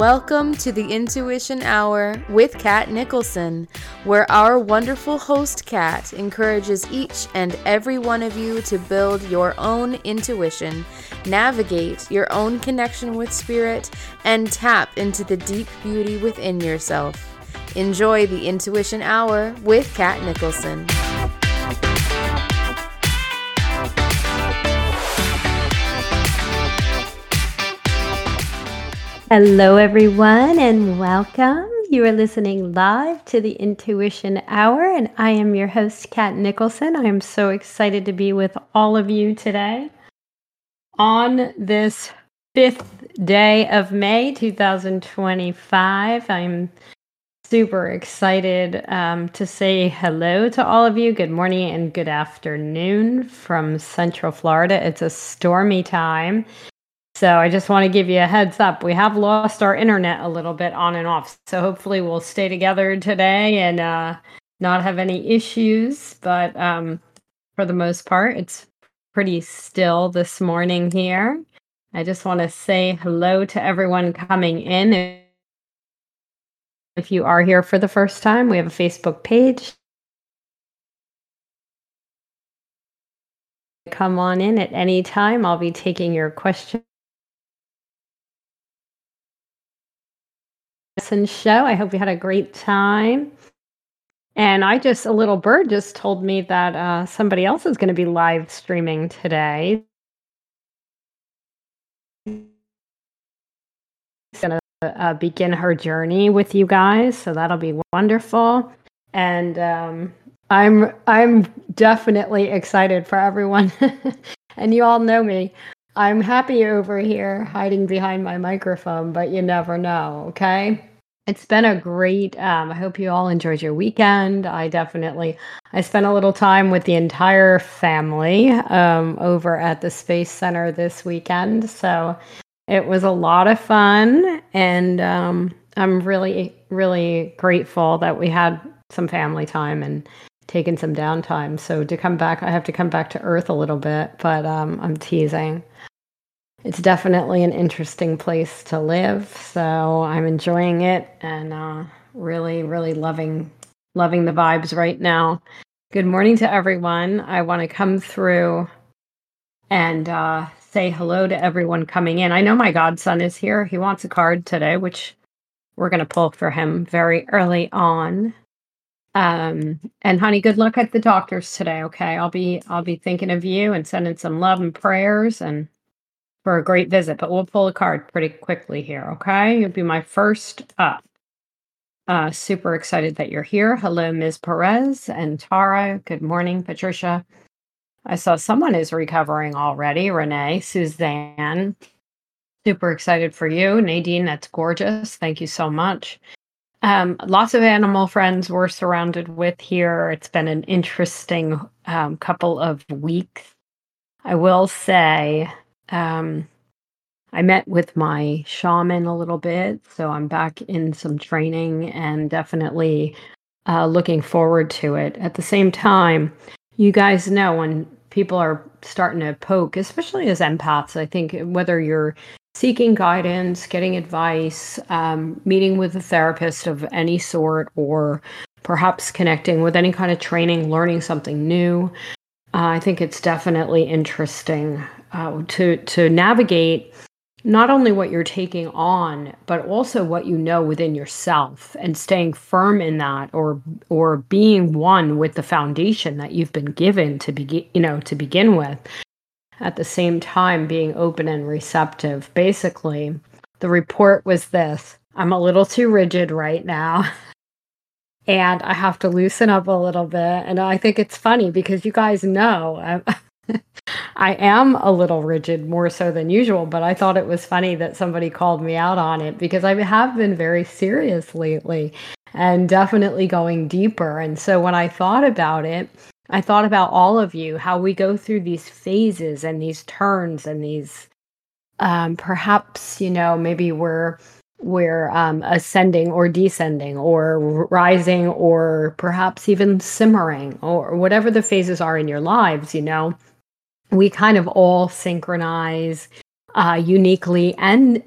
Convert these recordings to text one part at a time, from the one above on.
Welcome to the Intuition Hour with Kat Nicholson, where our wonderful host Kat encourages each and every one of you to build your own intuition, navigate your own connection with spirit, and tap into the deep beauty within yourself. Enjoy the Intuition Hour with Kat Nicholson. Hello, everyone, and welcome. You are listening live to the Intuition Hour, and I am your host, Kat Nicholson. I am so excited to be with all of you today on this 5th day of May 2025. I'm super excited to say hello to all of you. Good morning and good afternoon from Central Florida. It's a stormy time. So I just want to give you a heads up. We have lost our internet a little bit on and off. So hopefully we'll stay together today and not have any issues. But for the most part, it's pretty still this morning here. I just want to say hello to everyone coming in. If you are here for the first time, we have a Facebook page. Come on in at any time. I'll be taking your questions. Show. I hope you had a great time. And a little bird just told me that somebody else is going to be live streaming today. She's going to begin her journey with you guys, so that'll be wonderful. And I'm definitely excited for everyone. And you all know me. I'm happy over here hiding behind my microphone, but you never know, okay? It's been a great, I hope you all enjoyed your weekend. I spent a little time with the entire family over at the Space Center this weekend. So it was a lot of fun. And I'm really, really grateful that we had some family time and taken some downtime. So to come back, I have to come back to Earth a little bit, but I'm teasing. It's definitely an interesting place to live, so I'm enjoying it and really, really loving the vibes right now. Good morning to everyone. I want to come through and say hello to everyone coming in. I know my godson is here. He wants a card today, which we're going to pull for him very early on. And honey, good luck at the doctor's today, okay? I'll be thinking of you and sending some love and prayers and for a great visit, but we'll pull a card pretty quickly here, okay? You'll be my first up. Super excited that you're here. Hello, Ms. Perez and Tara. Good morning, Patricia. I saw someone is recovering already. Renee, Suzanne. Super excited for you. Nadine, that's gorgeous. Thank you so much. Lots of animal friends we're surrounded with here. It's been an interesting couple of weeks. I will say, I met with my shaman a little bit, so I'm back in some training and definitely looking forward to it. At the same time, you guys know when people are starting to poke, especially as empaths, I think whether you're seeking guidance, getting advice, meeting with a therapist of any sort, or perhaps connecting with any kind of training, learning something new, I think it's definitely interesting to navigate not only what you're taking on, but also what you know within yourself and staying firm in that or being one with the foundation that you've been given to begin with. At the same time, being open and receptive. Basically, the report was this: I'm a little too rigid right now. And I have to loosen up a little bit. And I think it's funny because you guys know I am a little rigid, more so than usual, but I thought it was funny that somebody called me out on it because I have been very serious lately and definitely going deeper. And so when I thought about it, I thought about all of you, how we go through these phases and these turns and these perhaps, maybe we're ascending or descending or rising or perhaps even simmering or whatever the phases are in your lives, we kind of all synchronize uniquely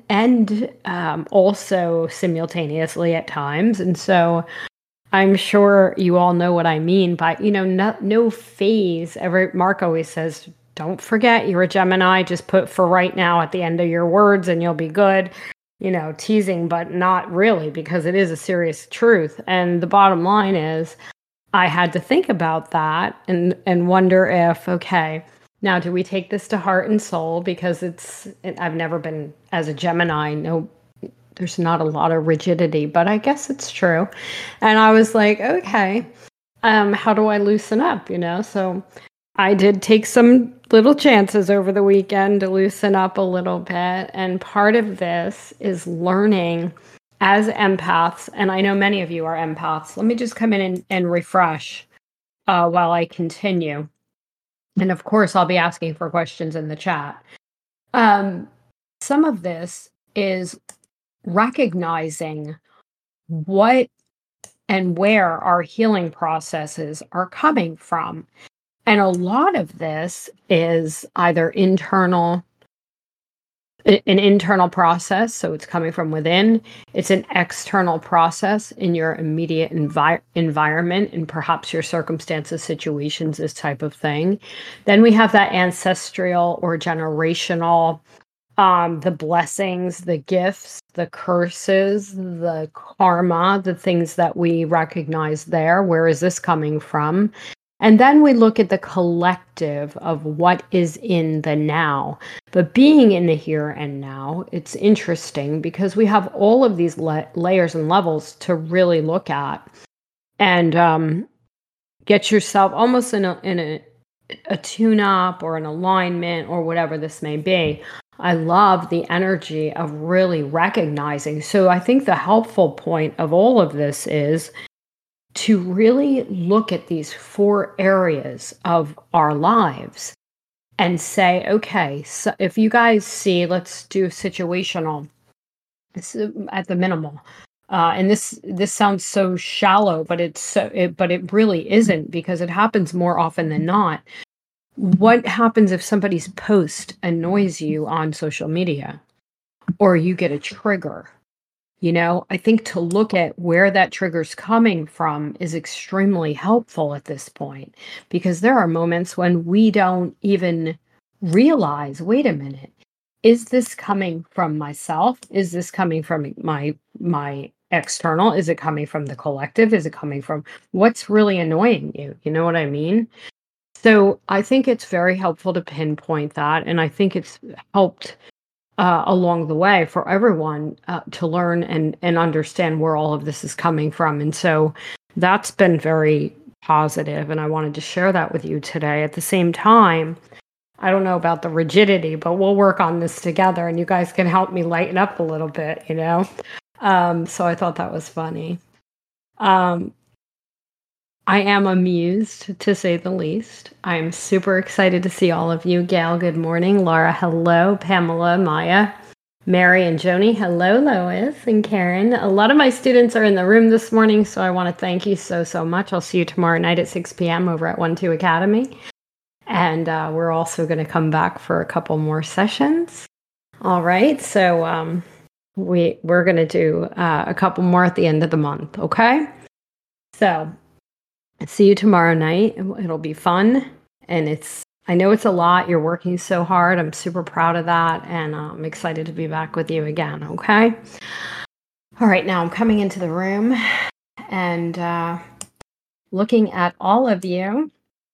and also simultaneously at times. And so I'm sure you all know what I mean by, no phase. Mark always says, don't forget you're a Gemini. Just put for right now at the end of your words and you'll be good. Teasing, but not really, because it is a serious truth. And the bottom line is, I had to think about that and wonder if, okay, now do we take this to heart and soul? Because I've never been, as a Gemini, no, there's not a lot of rigidity, but I guess it's true. And I was like, okay, how do I loosen up? So I did take some little chances over the weekend to loosen up a little bit. And part of this is learning as empaths. And I know many of you are empaths. Let me just come in and refresh while I continue. And of course, I'll be asking for questions in the chat. Some of this is recognizing what and where our healing processes are coming from. And a lot of this is either an internal process, so it's coming from within. It's an external process in your immediate environment and perhaps your circumstances, situations, this type of thing. Then we have that ancestral or generational, the blessings, the gifts, the curses, the karma, the things that we recognize there. Where is this coming from? And then we look at the collective of what is in the now. But being in the here and now, it's interesting because we have all of these layers and levels to really look at and get yourself almost in a tune-up or an alignment or whatever this may be. I love the energy of really recognizing. So I think the helpful point of all of this is to really look at these 4 areas of our lives and say, okay, so if you guys see, let's do situational at the minimal. And this sounds so shallow, but but it really isn't, because it happens more often than not. What happens if somebody's post annoys you on social media or you get a trigger? I think to look at where that trigger's coming from is extremely helpful at this point, because there are moments when we don't even realize, wait a minute, is this coming from myself? Is this coming from my external? Is it coming from the collective? Is it coming from what's really annoying you? You know what I mean? So I think it's very helpful to pinpoint that. And I think it's helped along the way for everyone to learn and understand where all of this is coming from. And so that's been very positive, and I wanted to share that with you today. At the same time, I don't know about the rigidity, but we'll work on this together, and you guys can help me lighten up a little bit, So I thought that was funny. I am amused, to say the least. I'm super excited to see all of you. Gail, good morning. Laura, hello. Pamela, Maya, Mary, and Joni, hello. Lois and Karen. A lot of my students are in the room this morning, so I want to thank you so much. I'll see you tomorrow night at 6 p.m. over at 1-2 Academy. And we're also going to come back for a couple more sessions. All right, so we're going to do a couple more at the end of the month, okay? So see you tomorrow night. It'll be fun. And I know it's a lot. You're working so hard. I'm super proud of that. And I'm excited to be back with you again. Okay. All right. Now I'm coming into the room and looking at all of you,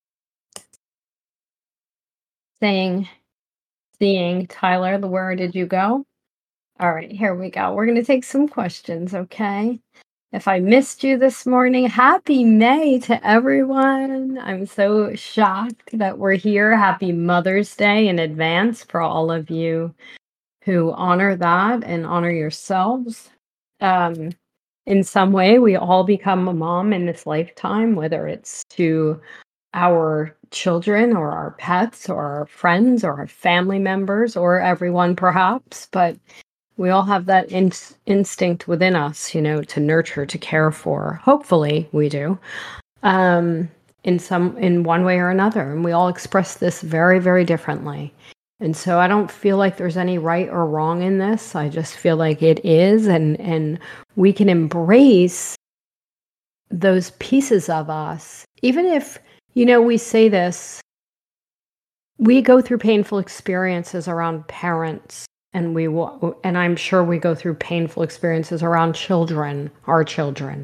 seeing Tyler, where did you go? All right, here we go. We're going to take some questions. Okay. If I missed you this morning, happy May to everyone. I'm so shocked that we're here. Happy Mother's Day in advance for all of you who honor that and honor yourselves. In some way, we all become a mom in this lifetime, whether it's to our children or our pets or our friends or our family members or everyone perhaps, but we all have that instinct within us, to nurture, to care for. Hopefully we do, in one way or another. And we all express this very, very differently. And so I don't feel like there's any right or wrong in this. I just feel like it is, and we can embrace those pieces of us. Even if, we say this, we go through painful experiences around parents, and and I'm sure we go through painful experiences around children, our children.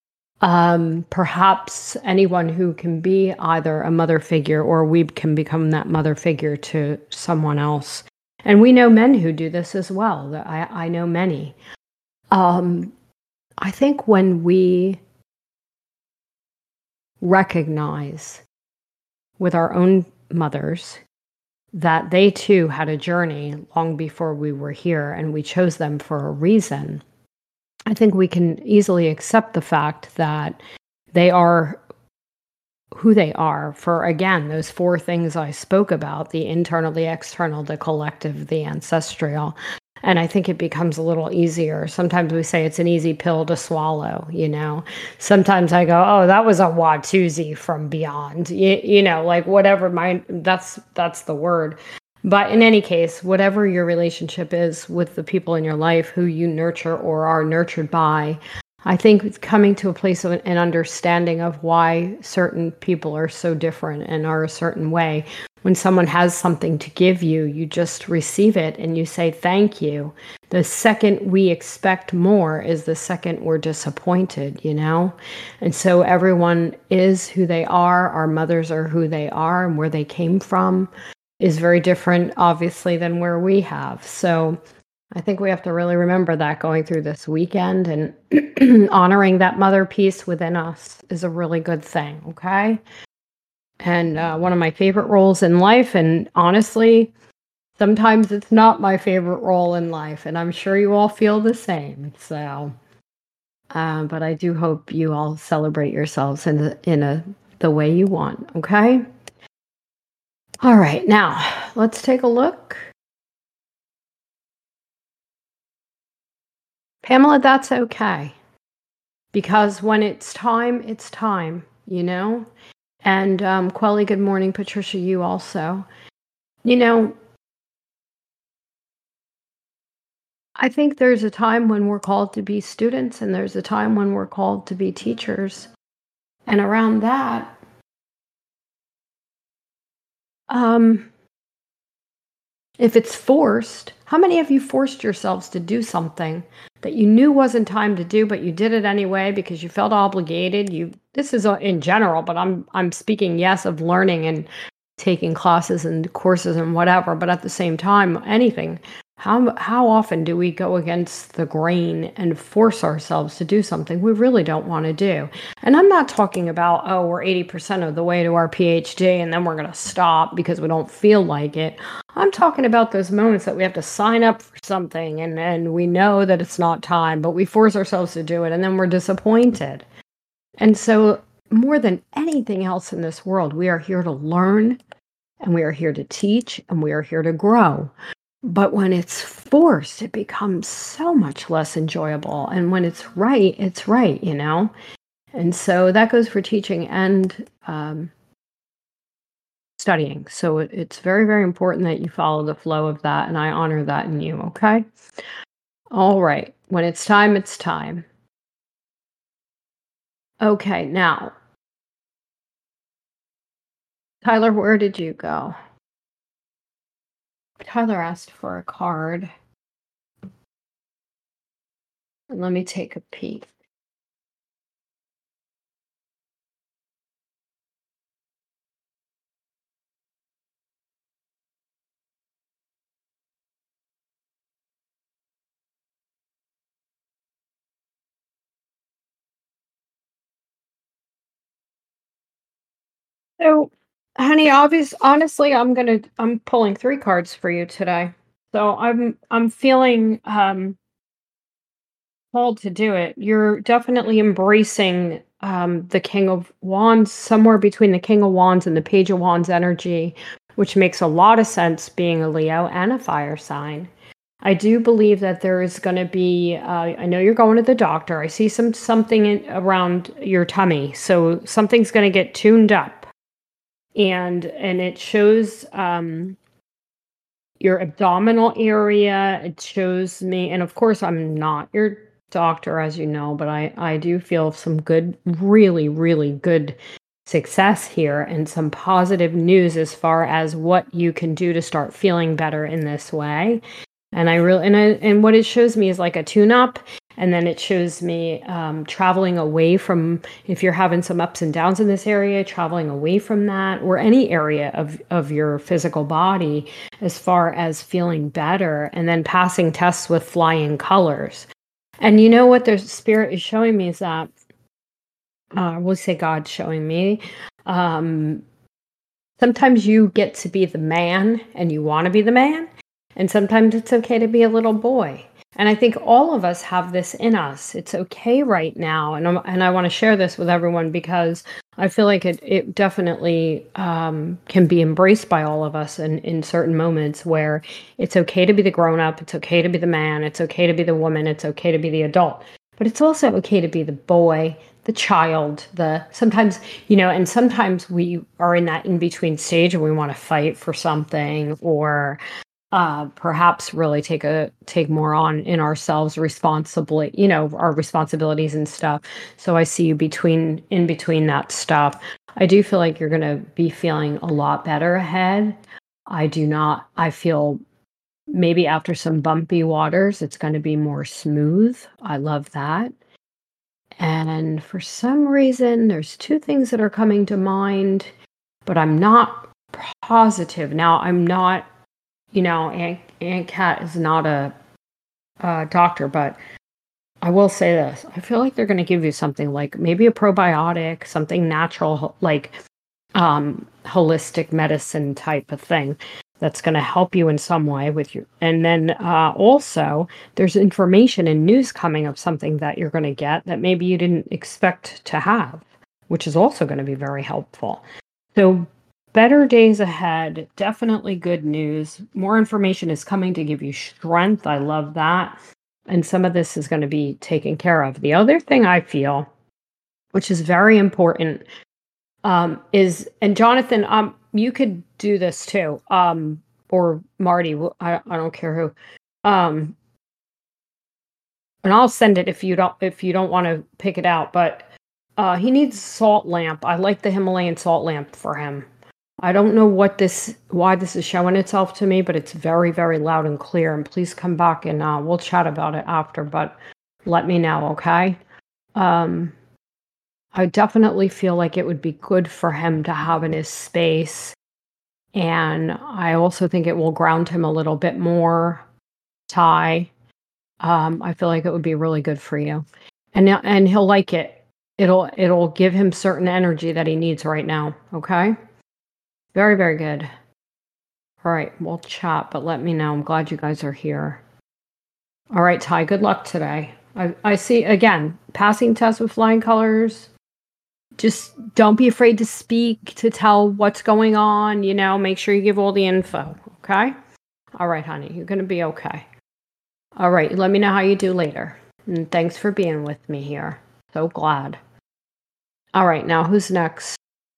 Perhaps anyone who can be either a mother figure, or we can become that mother figure to someone else. And we know men who do this as well. I know many. I think when we recognize with our own mothers that they too had a journey long before we were here, and we chose them for a reason, I think we can easily accept the fact that they are who they are for, again, those 4 things I spoke about: the internal, the external, the collective, the ancestral. And I think it becomes a little easier. Sometimes we say it's an easy pill to swallow, Sometimes I go, oh, that was a Watusi from beyond, like whatever, that's the word. But in any case, whatever your relationship is with the people in your life who you nurture or are nurtured by, I think it's coming to a place of an understanding of why certain people are so different and are a certain way. When someone has something to give you, you just receive it and you say thank you. The second we expect more is the second we're disappointed, And so everyone is who they are. Our mothers are who they are, and where they came from is very different, obviously, than where we have. So I think we have to really remember that going through this weekend, and honoring that mother piece within us is a really good thing, okay? And one of my favorite roles in life, and honestly, sometimes it's not my favorite role in life, and I'm sure you all feel the same. So, but I do hope you all celebrate yourselves in the way you want, okay? All right, now let's take a look. Pamela, that's okay. Because when it's time, And Quelly, good morning. Patricia, you also. I think there's a time when we're called to be students, and there's a time when we're called to be teachers. And around that, if it's forced, how many of you forced yourselves to do something that you knew wasn't time to do, but you did it anyway because you felt obligated? This is in general, but I'm speaking, yes, of learning and taking classes and courses and whatever, but at the same time, anything. How often do we go against the grain and force ourselves to do something we really don't want to do? And I'm not talking about, oh, we're 80% of the way to our PhD and then we're going to stop because we don't feel like it. I'm talking about those moments that we have to sign up for something and we know that it's not time, but we force ourselves to do it and then we're disappointed. And so more than anything else in this world, we are here to learn, and we are here to teach, and we are here to grow. But when it's forced, it becomes so much less enjoyable. And when it's right, And so that goes for teaching and studying. So it's very, very important that you follow the flow of that. And I honor that in you, okay? All right. When it's time, it's time. Okay, now, Tyler, where did you go? Tyler asked for a card. Let me take a peek. So, honey, honestly, I'm pulling 3 cards for you today. So I'm feeling called to do it. You're definitely embracing the King of Wands, somewhere between the King of Wands and the Page of Wands energy, which makes a lot of sense being a Leo and a fire sign. I do believe that there is going to be, I know you're going to the doctor. I see something around your tummy. So something's going to get tuned up. And it shows your abdominal area. It shows me, and of course, I'm not your doctor, as you know, but I do feel some good, really, really good success here and some positive news as far as what you can do to start feeling better in this way. And and what it shows me is like a tune-up, and then it shows me traveling away from, if you're having some ups and downs in this area, traveling away from that, or any area of your physical body as far as feeling better, and then passing tests with flying colors. And you know what the spirit is showing me is that, we'll say God's showing me, um, sometimes you get to be the man and you want to be the man, and sometimes it's okay to be a little boy. And I think all of us have this in us. It's okay right now. And I want to share this with everyone because I feel like it definitely can be embraced by all of us in certain moments where it's okay to be the grown up. It's okay to be the man. It's okay to be the woman. It's okay to be the adult. But it's also okay to be the boy, the child, sometimes, and sometimes we are in that in between stage and we want to fight for something, or perhaps really take more on in ourselves responsibly, our responsibilities and stuff. So I see you in between that stuff. I do feel like you're going to be feeling a lot better ahead. I feel maybe after some bumpy waters, it's going to be more smooth. I love that. And for some reason, there's two things that are coming to mind, but I'm not positive. Now, I'm not, Aunt Kat is not a doctor, but I will say this. I feel like they're going to give you something like maybe a probiotic, something natural, like holistic medicine type of thing that's going to help you in some way with you. And then also, there's information and news coming of something that you're going to get that maybe you didn't expect to have, which is also going to be very helpful. So better days ahead, definitely good news. More information is coming to give you strength. I love that. And some of this is going to be taken care of. The other thing I feel, which is very important, is, and Jonathan, you could do this too, or Marty, I don't care who, and I'll send it if you don't want to pick it out, but he needs a salt lamp. I like the Himalayan salt lamp for him. I don't know why this is showing itself to me, but it's very, very loud and clear. And please come back and we'll chat about it after, but let me know, okay? I definitely feel like it would be good for him to have in his space. And I also think it will ground him a little bit more, Ty. I feel like it would be really good for you. And he'll like it. It'll give him certain energy that he needs right now, okay? Very, very good. All right, we'll chat, but let me know. I'm glad you guys are here. All right, Ty, good luck today. I see, again, passing test with flying colors. Just don't be afraid to speak, to tell what's going on, make sure you give all the info, okay? All right, honey, you're going to be okay. All right, let me know how you do later. And thanks for being with me here. So glad. All right, now who's next?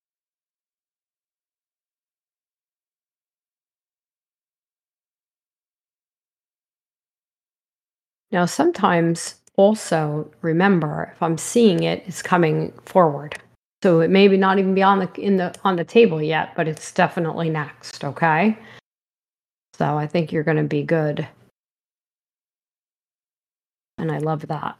Now, sometimes also remember, if I'm seeing it, it's coming forward. So it may not even be on the table yet, but it's definitely next, okay? So I think you're going to be good. And I love that.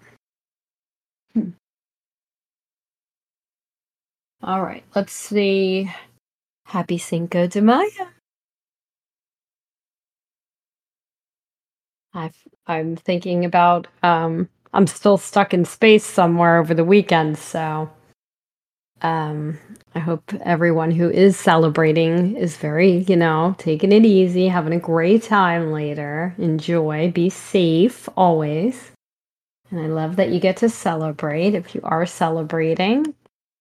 All right, let's see. Happy Cinco de Mayo. I'm thinking about, I'm still stuck in space somewhere over the weekend, so I hope everyone who is celebrating is very, taking it easy, having a great time later. Enjoy, be safe always. And I love that you get to celebrate if you are celebrating.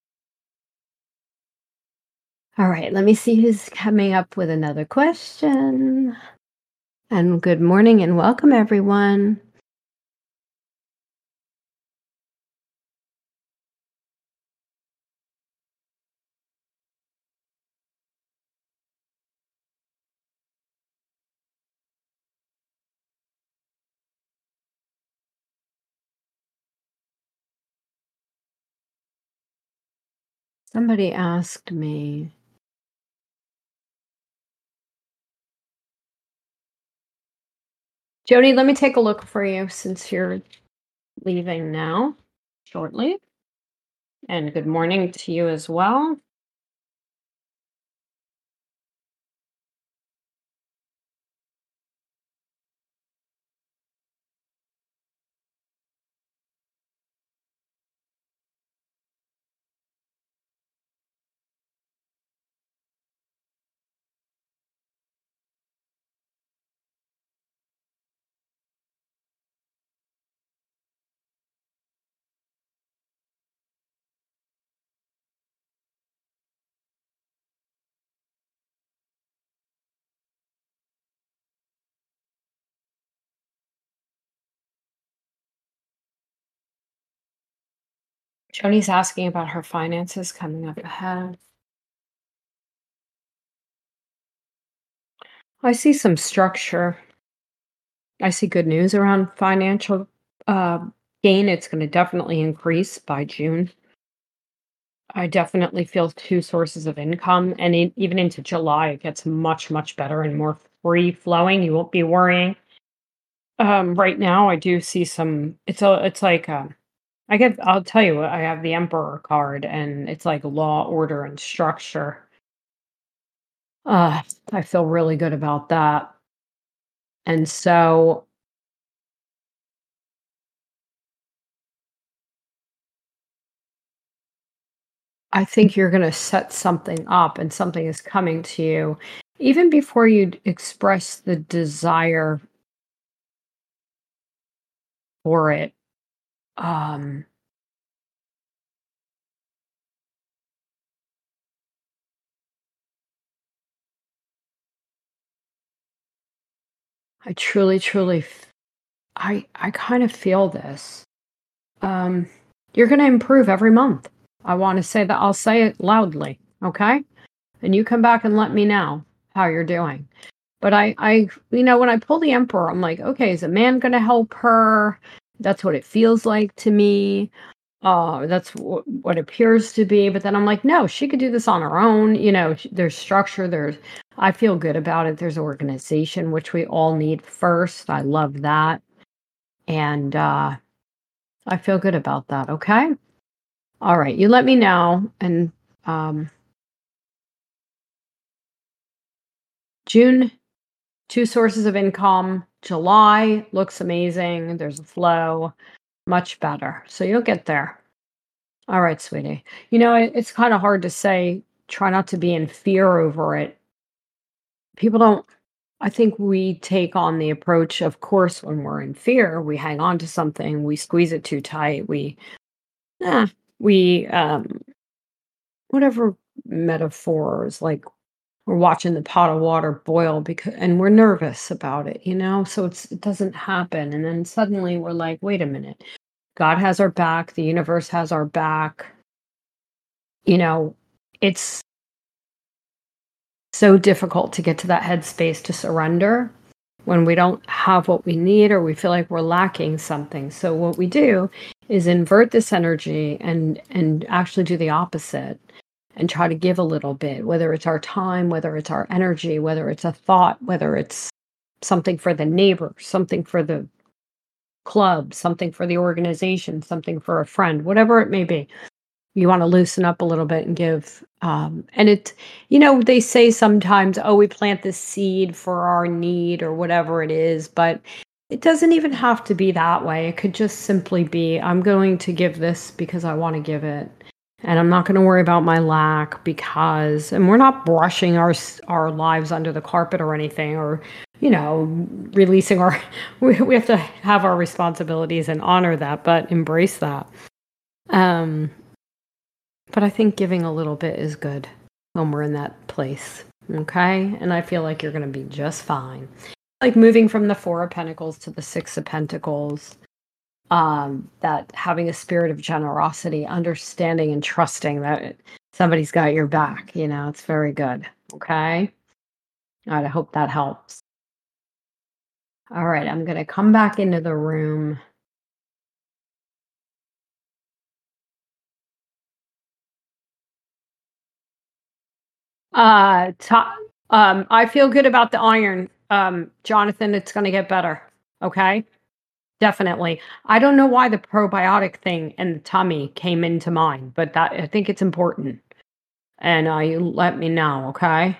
All right, let me see who's coming up with another question. And good morning and welcome, everyone. Somebody asked me, Jody, let me take a look for you since you're leaving now shortly. And good morning to you as well. Joni's asking about her finances coming up ahead. I see some structure. I see good news around financial uh, gain. It's going to definitely increase by June. I definitely feel two sources of income, and even into July, it gets much, much better and more free flowing. You won't be worrying. Right now, I do see some. It's like I get. I'll tell you, I have the Emperor card, and it's like law, order, and structure. I feel really good about that, and so I think you're going to set something up, and something is coming to you, even before you express the desire for it. Um, I truly, truly, I kind of feel this. Um, you're going to improve every month. I want to say that I'll say it loudly, okay? And you come back and let me know how you're doing. But when I pull the Emperor, I'm like, okay, is a man going to help her? That's what it feels like to me. That's what appears to be. But then I'm like, no, she could do this on her own. There's structure. I feel good about it. There's organization, which we all need first. I love that. And I feel good about that. Okay. All right. You let me know. And um, June, two sources of income. July looks amazing. There's a flow, much better. So you'll get there. All right, sweetie. It's kind of hard to say, try not to be in fear over it. People don't, I think we take on the approach, of course, when we're in fear, we hang on to something, we squeeze it too tight, eh, we, whatever metaphors, like we're watching the pot of water boil and we're nervous about it. So it doesn't happen. And then suddenly we're like, wait a minute, God has our back, the universe has our back. It's so difficult to get to that headspace to surrender when we don't have what we need or we feel like we're lacking something. So what we do is invert this energy and actually do the opposite and try to give a little bit, whether it's our time, whether it's our energy, whether it's a thought, whether it's something for the neighbor, something for the club, something for the organization, something for a friend, whatever it may be. You want to loosen up a little bit and give. They say sometimes, oh, we plant this seed for our need or whatever it is, but it doesn't even have to be that way. It could just simply be, I'm going to give this because I want to give it. And I'm not going to worry about my lack and we're not brushing our lives under the carpet or anything, or, releasing we have to have our responsibilities and honor that, but embrace that. But I think giving a little bit is good when we're in that place. Okay. And I feel like you're going to be just fine. Like moving from the Four of Pentacles to the Six of Pentacles, that having a spirit of generosity, understanding and trusting that somebody's got your back, it's very good. Okay. All right. I hope that helps. All right. I'm going to come back into the room. I feel good about the iron. Jonathan, it's going to get better. Okay. Definitely. I don't know why the probiotic thing and the tummy came into mind, but that I think it's important. And you let me know, okay?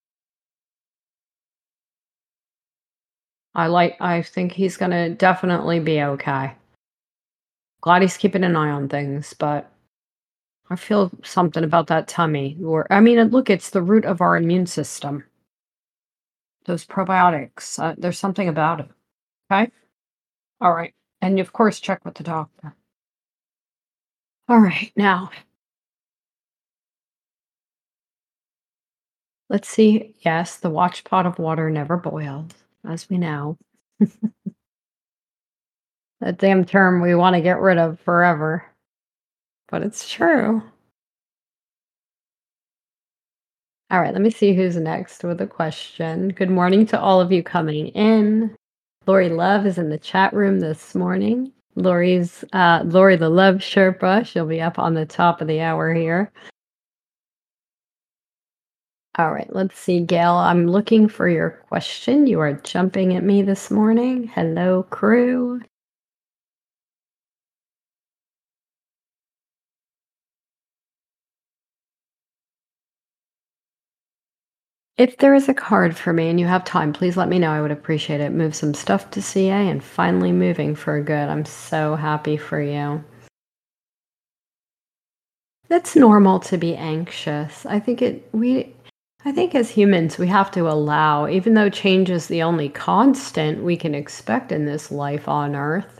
I think he's gonna definitely be okay. Glad he's keeping an eye on things, but I feel something about that tummy. Or I mean, look, it's the root of our immune system. Those probiotics. There's something about it. Okay. All right. And of course, check with the doctor. All right. Now, let's see. Yes, the watch pot of water never boils, as we know. That damn term we want to get rid of forever. But it's true. All right, let me see who's next with a question. Good morning to all of you coming in. Lori Love is in the chat room this morning. Lori the Love Sherpa. She'll be up on the top of the hour here. All right, let's see, Gail. I'm looking for your question. You are jumping at me this morning. Hello, crew. If there is a card for me and you have time, please let me know. I would appreciate it. Move some stuff to CA and finally moving for good. I'm so happy for you. That's normal to be anxious. I think as humans we have to allow, even though change is the only constant we can expect in this life on earth.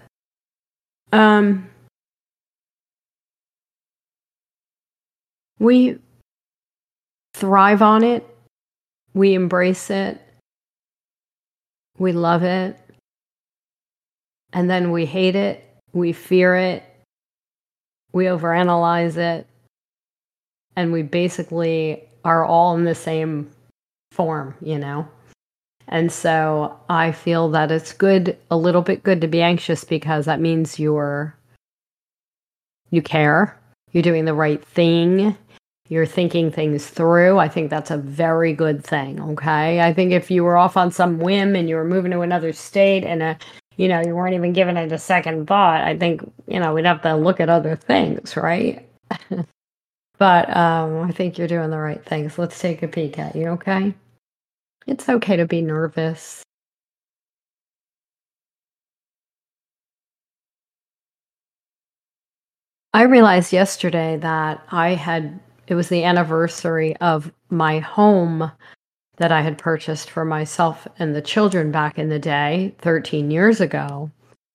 We thrive on it. We embrace it. We love it. And then we hate it. We fear it. We overanalyze it. And we basically are all in the same form, you know? And so I feel that it's good, a little bit good to be anxious because that means you care, you're doing the right thing, you're thinking things through. I think that's a very good thing, okay? I think if you were off on some whim and you were moving to another state and you weren't even giving it a second thought, I think, we'd have to look at other things, right? But I think you're doing the right things. Let's take a peek at you, okay? It's okay to be nervous. I realized yesterday that it was the anniversary of my home that I had purchased for myself and the children back in the day, 13 years ago.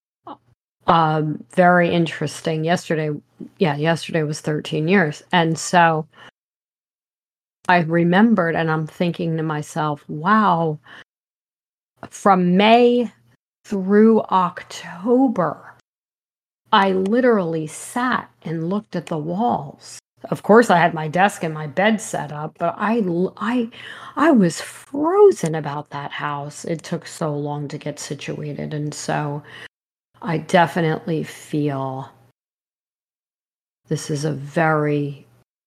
Very interesting. Yesterday was 13 years. And so I remembered and I'm thinking to myself, wow, from May through October, I literally sat and looked at the walls. Of course, I had my desk and my bed set up, but I was frozen about that house. It took so long to get situated, and so I definitely feel this is a very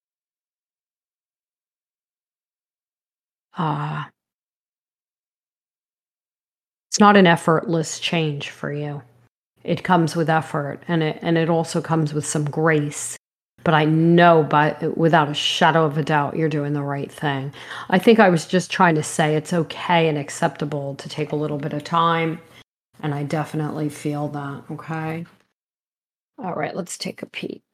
it's not an effortless change for you. It comes with effort, and it also comes with some grace. But I know without a shadow of a doubt, you're doing the right thing. I think I was just trying to say it's okay and acceptable to take a little bit of time. And I definitely feel that, okay? All right, let's take a peek.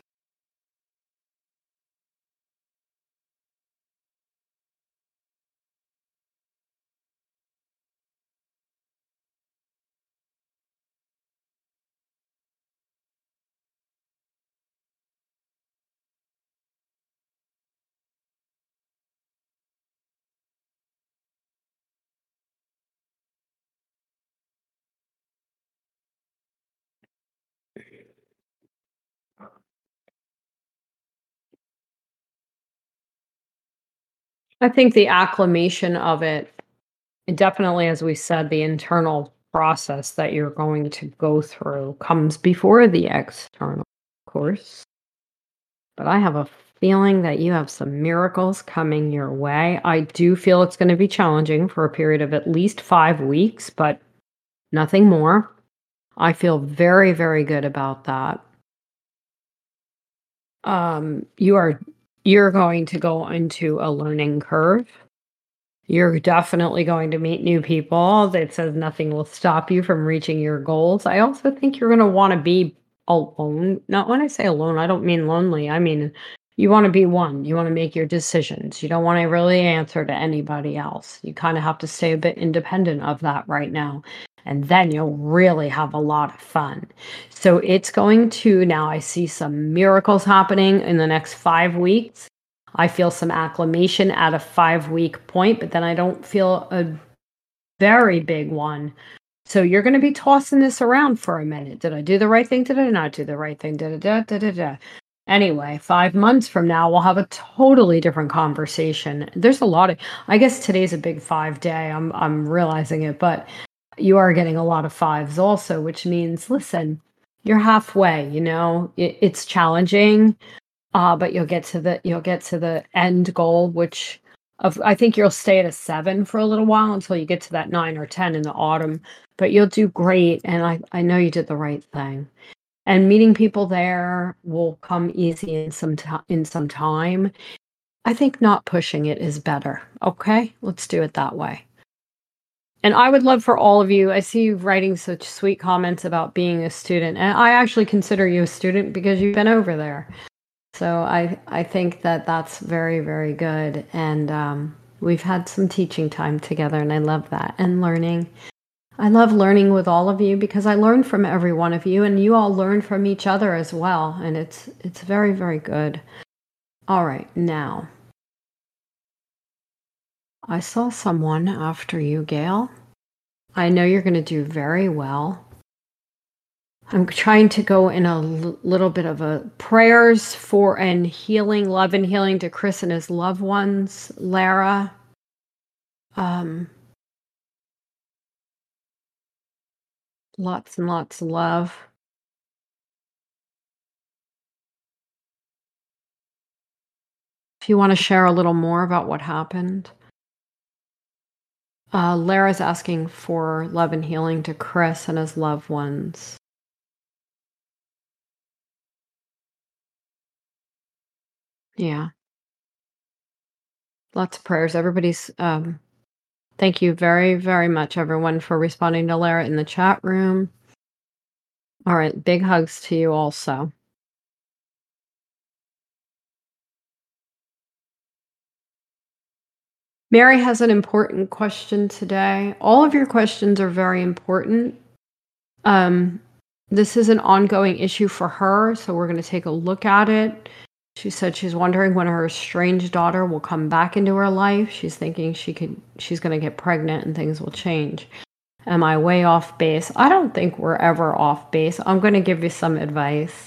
I think the acclimation of it, definitely, as we said, the internal process that you're going to go through comes before the external, of course. But I have a feeling that you have some miracles coming your way. I do feel it's going to be challenging for a period of at least 5 weeks, but nothing more. I feel very, very good about that. You are you're going to go into a learning curve. You're definitely going to meet new people. That says nothing will stop you from reaching your goals. I also think you're going to want to be alone. Not when I say alone, I don't mean lonely. I mean, you want to be one. You want to make your decisions. You don't want to really answer to anybody else. You kind of have to stay a bit independent of that right now. And then you'll really have a lot of fun. So it's going to, now I see some miracles happening in the next 5 weeks. I feel some acclimation at a 5 week point, but then I don't feel a very big one. So you're going to be tossing this around for a minute. Did I do the right thing? Did I not do the right thing? Anyway, 5 months from now, we'll have a totally different conversation. There's a lot of, I guess today's a big 5 day. I'm realizing it, but you are getting a lot of fives also, which means, listen, you're halfway, it's challenging. But you'll get to the end goal, which I think you'll stay at a 7 for a little while until you get to that 9 or 10 in the autumn. But you'll do great, and I know you did the right thing. And meeting people there will come easy in some time. I think not pushing it is better. Okay, let's do it that way. And I would love for all of you. I see you writing such sweet comments about being a student, and I actually consider you a student because you've been over there. So I think that that's very, very good. And we've had some teaching time together, and I love that. And learning. I love learning with all of you because I learn from every one of you, and you all learn from each other as well. And it's very, very good. All right, now. I saw someone after you, Gail. I know you're going to do very well. I'm trying to go in a little bit of a prayers for and healing, love and healing to Chris and his loved ones, Lara. Lots and lots of love. If you want to share a little more about what happened. Lara's asking for love and healing to Chris and his loved ones. Yeah. Lots of prayers. Everybody's thank you very, very much, everyone, for responding to Lara in the chat room. All right, big hugs to you also. Mary has an important question today. All of your questions are very important. This is an ongoing issue for her, so we're going to take a look at it. She said she's wondering when her estranged daughter will come back into her life. She's thinking she's going to get pregnant and things will change. Am I way off base? I don't think we're ever off base. I'm going to give you some advice.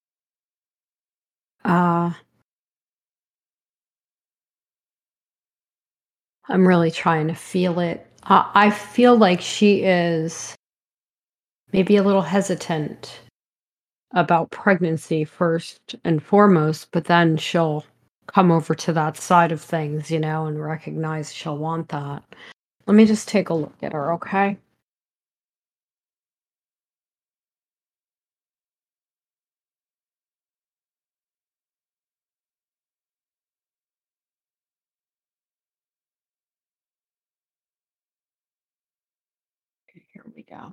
I'm really trying to feel it. I feel like she is maybe a little hesitant about pregnancy first and foremost, but then she'll come over to that side of things, and recognize she'll want that. Let me just take a look at her, okay? Okay, here we go.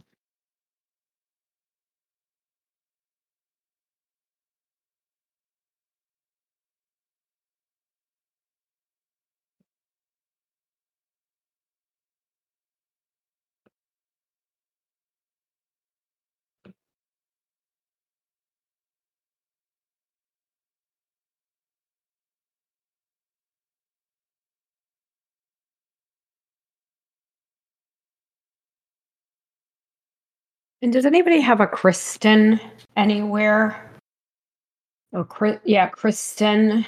And does anybody have a Kristen anywhere? Oh, yeah, Kristen.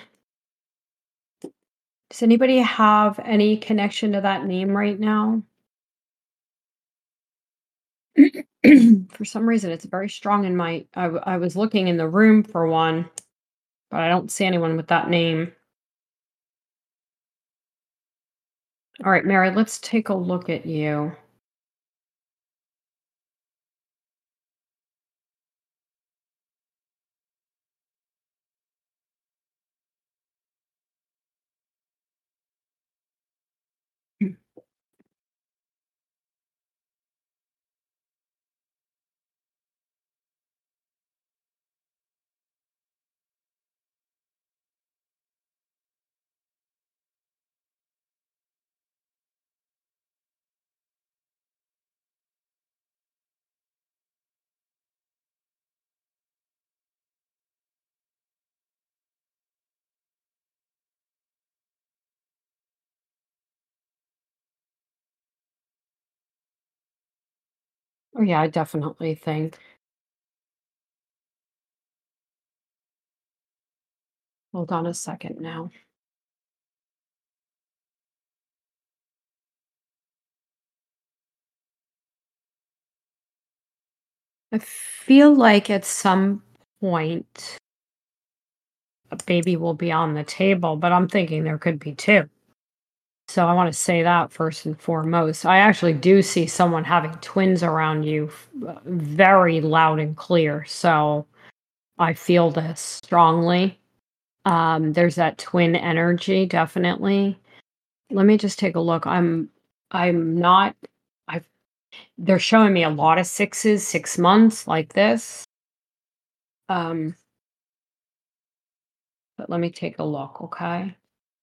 Does anybody have any connection to that name right now? For some reason, it's very strong in my. I was looking in the room for one, but I don't see anyone with that name. All right, Mary, let's take a look at you. Oh, yeah, I definitely think. Hold on a second now. I feel like at some point a baby will be on the table, but I'm thinking there could be two. So I want to say that first and foremost. I actually do see someone having twins around you very loud and clear. So I feel this strongly. There's that twin energy, definitely. Let me just take a look. I'm not I they're showing me a lot of sixes, 6 months like this. Um, but let me take a look, okay?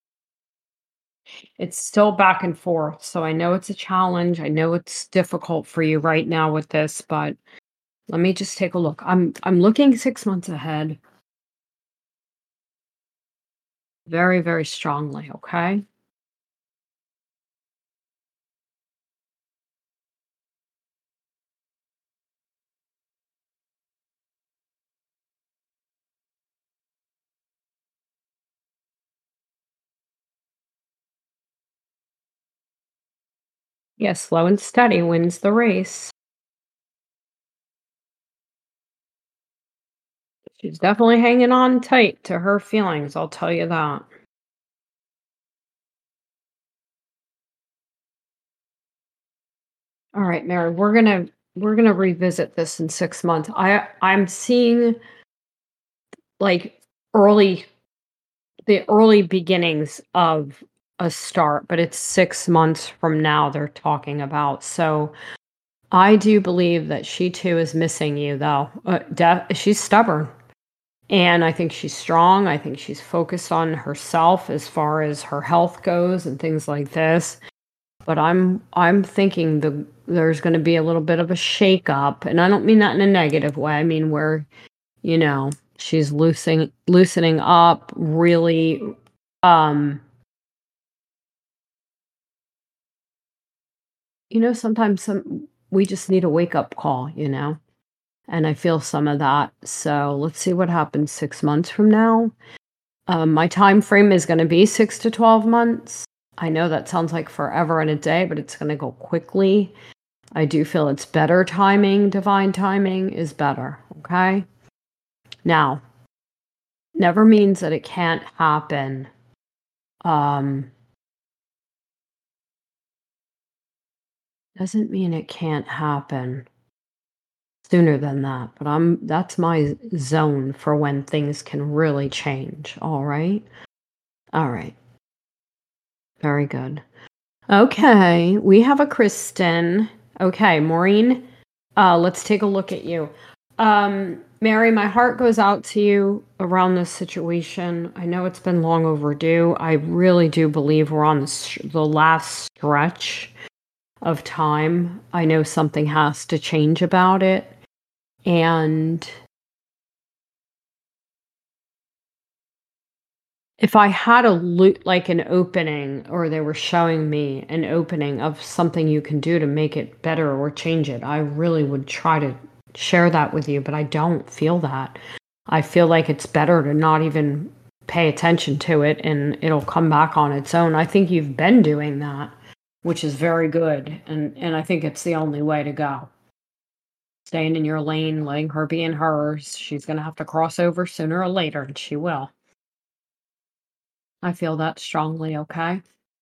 It's still back and forth. So I know it's a challenge. I know it's difficult for you right now with this, but let me just take a look. I'm looking 6 months ahead very, very strongly, okay? Yeah, slow and steady wins the race. She's definitely hanging on tight to her feelings, I'll tell you that. All right, Mary, we're gonna revisit this in 6 months. I'm seeing like early the early beginnings of a start, but it's 6 months from now they're talking about. So I do believe that she too is missing you, though. She's stubborn, and I think she's strong. I think she's focused on herself as far as her health goes and things like this. But I'm thinking there's going to be a little bit of a shakeup, and I don't mean that in a negative way. I mean where you know she's loosening up, really. Um, sometimes we just need a wake up call. And I feel some of that. So let's see what happens 6 months from now. My time frame is going to be 6 to 12 months. I know that sounds like forever and a day, but it's going to go quickly. I do feel it's better timing. Divine timing is better. Okay. Now, never means that it can't happen. Um, doesn't mean it can't happen sooner than that, but that's my zone for when things can really change. All right. All right. Very good. Okay, we have a Kristen. Okay, Maureen, let's take a look at you. Mary, my heart goes out to you around this situation. I know it's been long overdue. I really do believe we're on the last stretch of time. I know something has to change about it. And if I had a like an opening, or they were showing me an opening of something you can do to make it better or change it, I really would try to share that with you, but I don't feel that. I feel like it's better to not even pay attention to it and it'll come back on its own. I think you've been doing that, which is very good. And I think it's the only way to go. Staying in your lane, letting her be in hers. She's going to have to cross over sooner or later, and she will. I feel that strongly, okay?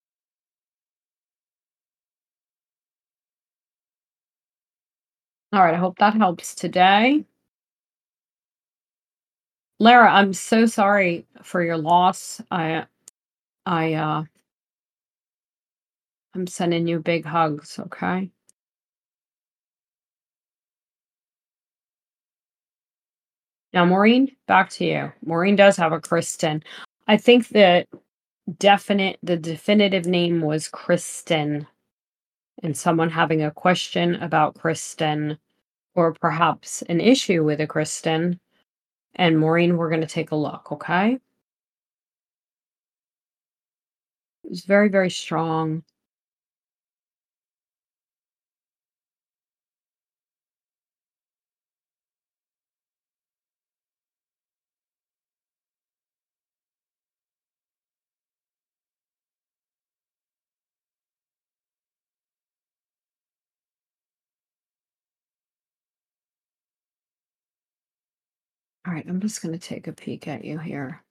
All right, I hope that helps today. Lara, I'm so sorry for your loss. I I'm sending you big hugs, okay? Now, Maureen, back to you. Maureen does have a Kristen. I think the definitive name was Kristen, and someone having a question about Kristen, or perhaps an issue with a Kristen. And Maureen, we're going to take a look, okay? It was very, very strong. All right, I'm just going to take a peek at you here.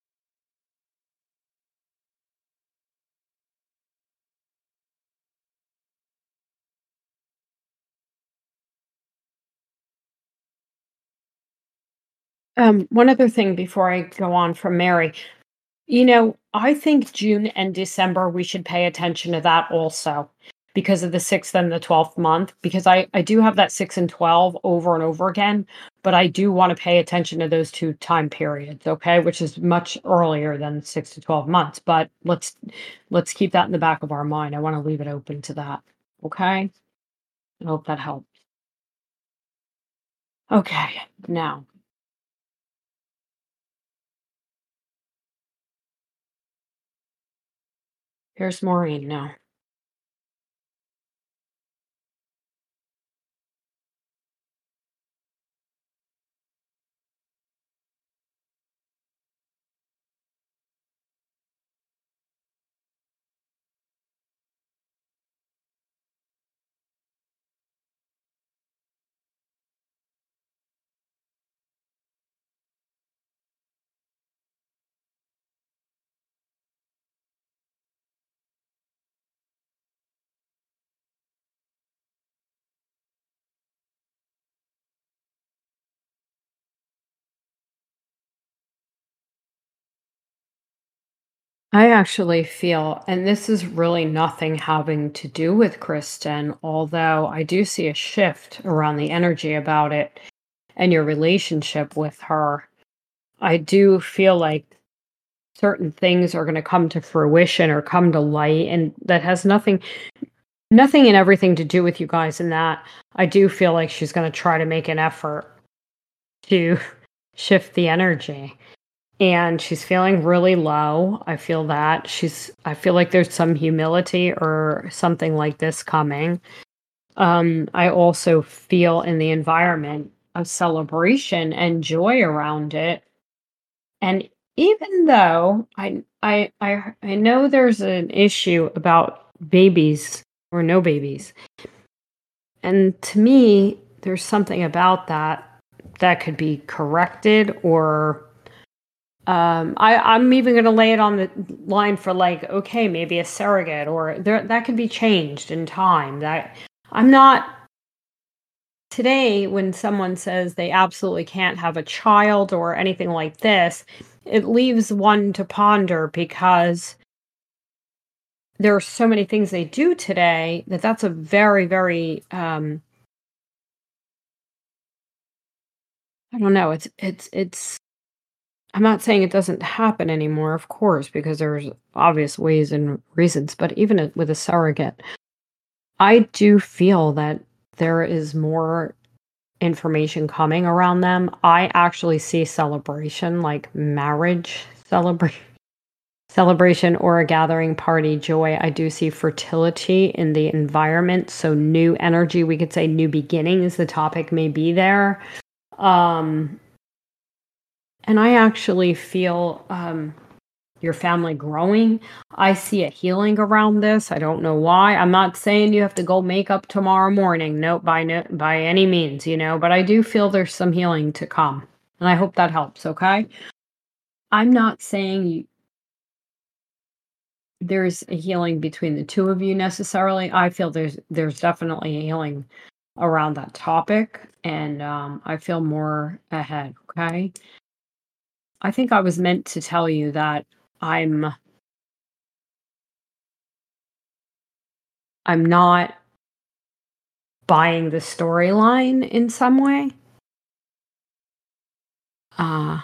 One other thing before I go on from Mary. I think June and December, we should pay attention to that also because of the 6th and the 12th month, because I do have that 6 and 12 over and over again, but I do want to pay attention to those two time periods, okay, which is much earlier than 6 to 12 months. But let's keep that in the back of our mind. I want to leave it open to that. Okay. I hope that helps. Okay. Now, here's Maureen now. I actually feel, and this is really nothing having to do with Kristen, although I do see a shift around the energy about it and your relationship with her. I do feel like certain things are going to come to fruition or come to light, and that has nothing and everything to do with you guys in that. I do feel like she's going to try to make an effort to shift the energy, and she's feeling really low. I feel that I feel like there's some humility or something like this coming. I also feel in the environment a celebration and joy around it. And even though I know there's an issue about babies or no babies, and to me, there's something about that could be corrected, or I'm even going to lay it on the line for, like, okay, maybe a surrogate, or that could be changed in time. That I'm not today when someone says they absolutely can't have a child or anything like this, it leaves one to ponder because there are so many things they do today that's a very, very I don't know, it's I'm not saying it doesn't happen anymore, of course, because there's obvious ways and reasons, but even with a surrogate, I do feel that there is more information coming around them. I actually see celebration, like marriage celebration or a gathering party joy. I do see fertility in the environment, so new energy, we could say new beginnings, the topic may be there. Um and I actually feel your family growing. I see a healing around this. I don't know why. I'm not saying you have to go make up tomorrow morning. Nope, no, by any means, but I do feel there's some healing to come. And I hope that helps, okay? I'm not saying there's a healing between the two of you necessarily. I feel there's definitely a healing around that topic, and I feel more ahead. Okay, I think I was meant to tell you that I'm I'm not buying the storyline in some way. Uh,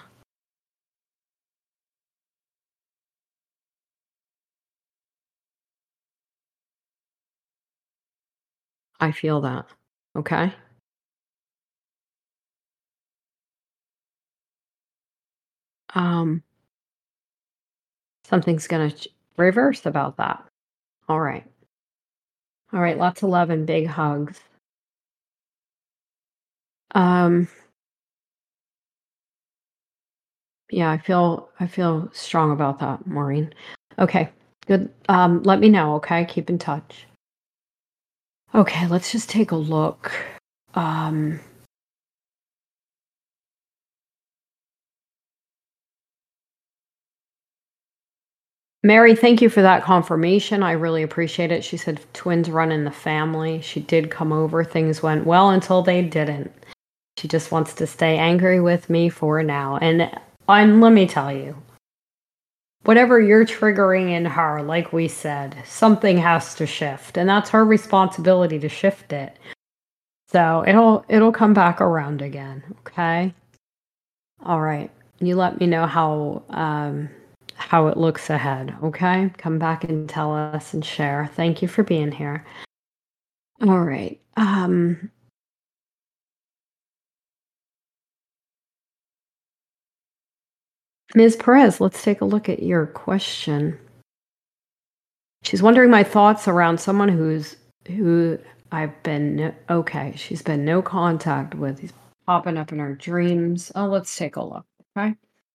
I feel that. Okay. Um, something's gonna reverse about that. All right. All right. Lots of love and big hugs. Um, yeah, I feel strong about that, Maureen. Okay. Good. Let me know. Okay. Keep in touch. Okay. Let's just take a look. Um, Mary, thank you for that confirmation. I really appreciate it. She said twins run in the family. She did come over. Things went well until they didn't. She just wants to stay angry with me for now. And let me tell you, whatever you're triggering in her, like we said, something has to shift, and that's her responsibility to shift it. So it'll come back around again. Okay. All right. You let me know how it looks ahead. Okay. Come back and tell us and share. Thank you for being here. All right. Ms. Perez, let's take a look at your question. She's wondering my thoughts around someone who I've been okay. She's been no contact with. He's popping up in her dreams. Oh, let's take a look. Okay.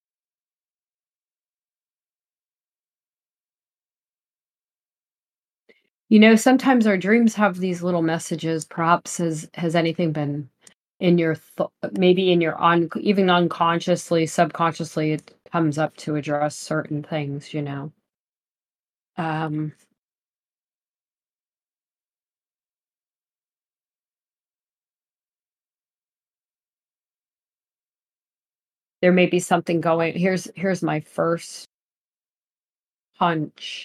Sometimes our dreams have these little messages. Perhaps has anything been in your maybe in your even unconsciously, subconsciously, it comes up to address certain things. Um, there may be something going. Here's my first hunch.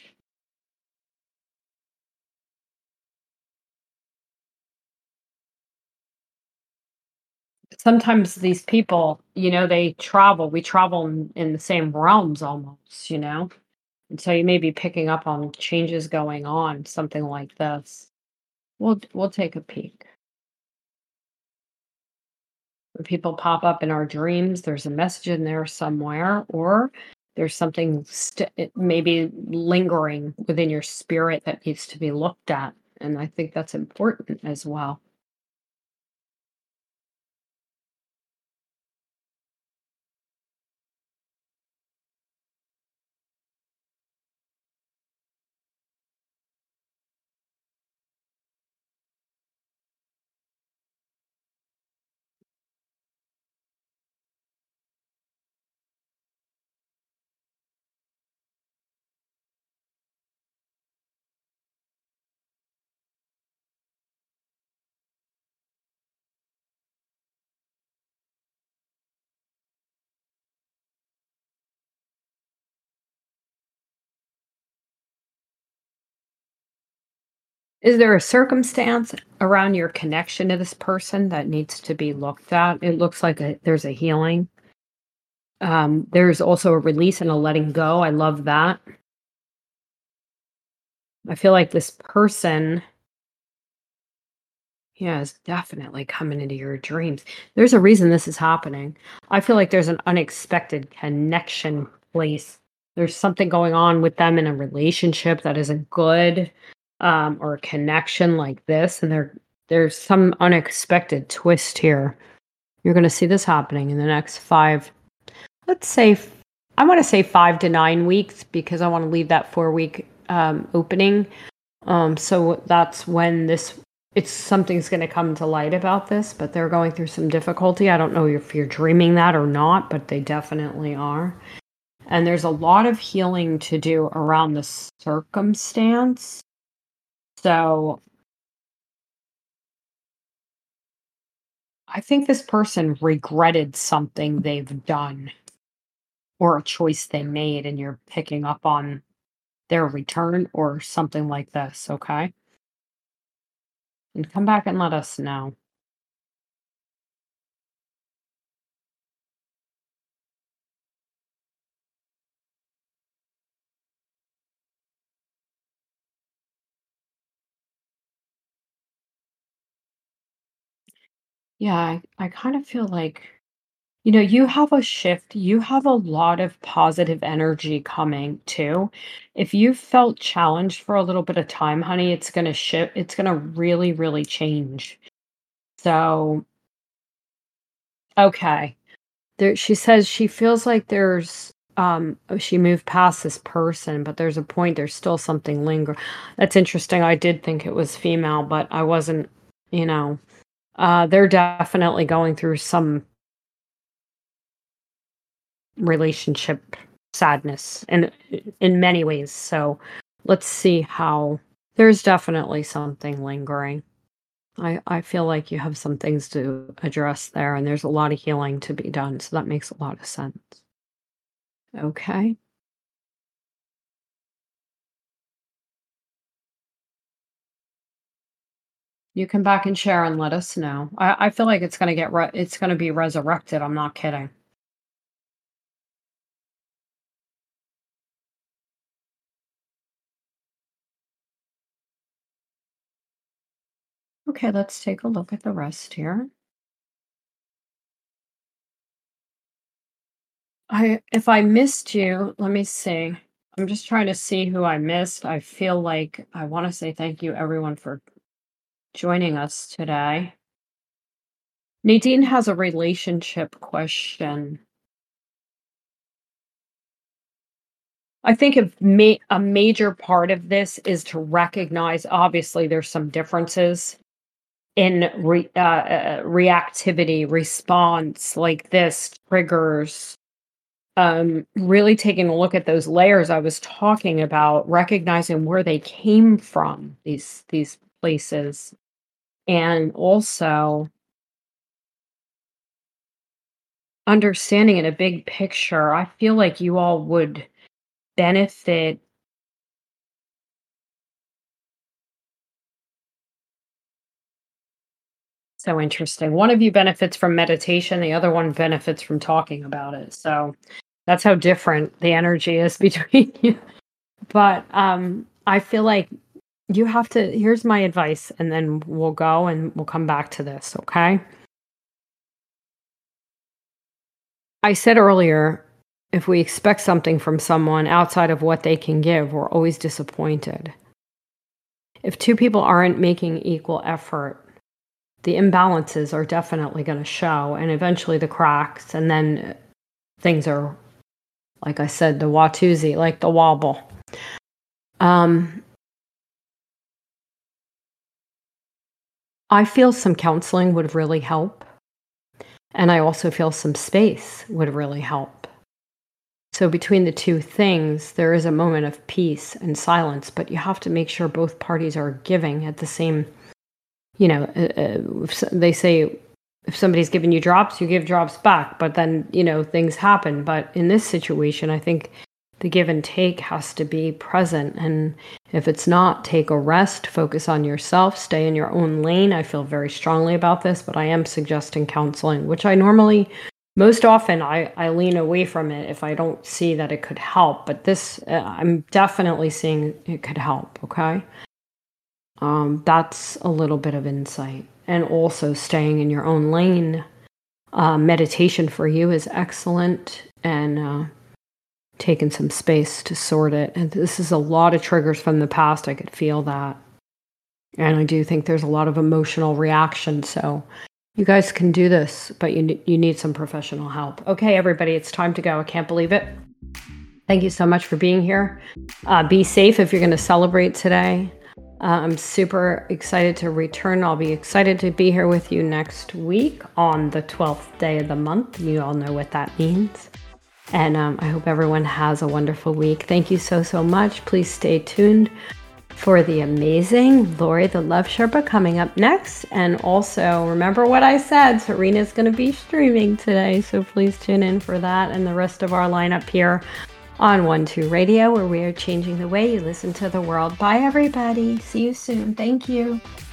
Sometimes these people, they travel. We travel in the same realms almost. And so you may be picking up on changes going on, something like this. We'll take a peek. When people pop up in our dreams, there's a message in there somewhere, or there's something maybe lingering within your spirit that needs to be looked at. And I think that's important as well. Is there a circumstance around your connection to this person that needs to be looked at? It looks like there's a healing. There's also a release and a letting go. I love that. I feel like this person, yeah, is definitely coming into your dreams. There's a reason this is happening. I feel like there's an unexpected connection place. There's something going on with them in a relationship that isn't good, or a connection like this, and there's some unexpected twist here. You're going to see this happening in the next let's say, I want to say 5 to 9 weeks because I want to leave that 4 week opening. So that's when it's something's going to come to light about this, but they're going through some difficulty. I don't know if you're dreaming that or not, but they definitely are. And there's a lot of healing to do around the circumstance. So I think this person regretted something they've done or a choice they made, and you're picking up on their return or something like this, okay? And come back and let us know. Yeah, I kind of feel like, you have a shift, you have a lot of positive energy coming too. If you felt challenged for a little bit of time, honey, it's going to shift, it's going to really, really change. So, okay. She says she feels like she moved past this person, but there's a point, there's still something linger. That's interesting. I did think it was female, but I wasn't, you know. They're definitely going through some relationship sadness and in many ways. So let's see how there's definitely something lingering. I feel like you have some things to address there, and there's a lot of healing to be done. So that makes a lot of sense. Okay. You come back and share and let us know. I feel like it's gonna it's gonna be resurrected. I'm not kidding. Okay, let's take a look at the rest here. If I missed you, let me see. I'm just trying to see who I missed. I feel like I want to say thank you everyone for joining us today. Nadine has a relationship question. I think a major part of this is to recognize, obviously, there's some differences in reactivity, response, like this triggers. Really taking a look at those layers I was talking about, recognizing where they came from, these places, and also understanding in a big picture. I feel like you all would benefit. So interesting. One of you benefits from meditation, the other one benefits from talking about it. So that's how different the energy is between you. But I feel like you have to, here's my advice, and then we'll go and we'll come back to this, okay? I said earlier, if we expect something from someone outside of what they can give, we're always disappointed. If two people aren't making equal effort, the imbalances are definitely going to show, and eventually the cracks, and then things are, like I said, the Watusi, like the wobble. I feel some counseling would really help. And I also feel some space would really help. So between the two things, there is a moment of peace and silence, but you have to make sure both parties are giving at the same, they say if somebody's giving you drops, you give drops back, but then, things happen. But in this situation, I think the give and take has to be present. And if it's not, take a rest, focus on yourself, stay in your own lane. I feel very strongly about this, but I am suggesting counseling, which I normally, most often, I lean away from it if I don't see that it could help. But this, I'm definitely seeing it could help, okay? That's a little bit of insight. And also staying in your own lane. Meditation for you is excellent. And taken some space to sort it. And this is a lot of triggers from the past. I could feel that. And I do think there's a lot of emotional reaction. So you guys can do this, but you need some professional help. Okay, everybody, it's time to go. I can't believe it. Thank you so much for being here. Be safe if you're going to celebrate today. I'm super excited to return. I'll be excited to be here with you next week on the 12th day of the month. You all know what that means. And I hope everyone has a wonderful week. Thank you so much. Please stay tuned for the amazing Lori the Love Sherpa coming up next. And also remember what I said, Serena's going to be streaming today. So please tune in for that and the rest of our lineup here on 1-2 Radio, where we are changing the way you listen to the world. Bye, everybody. See you soon. Thank you.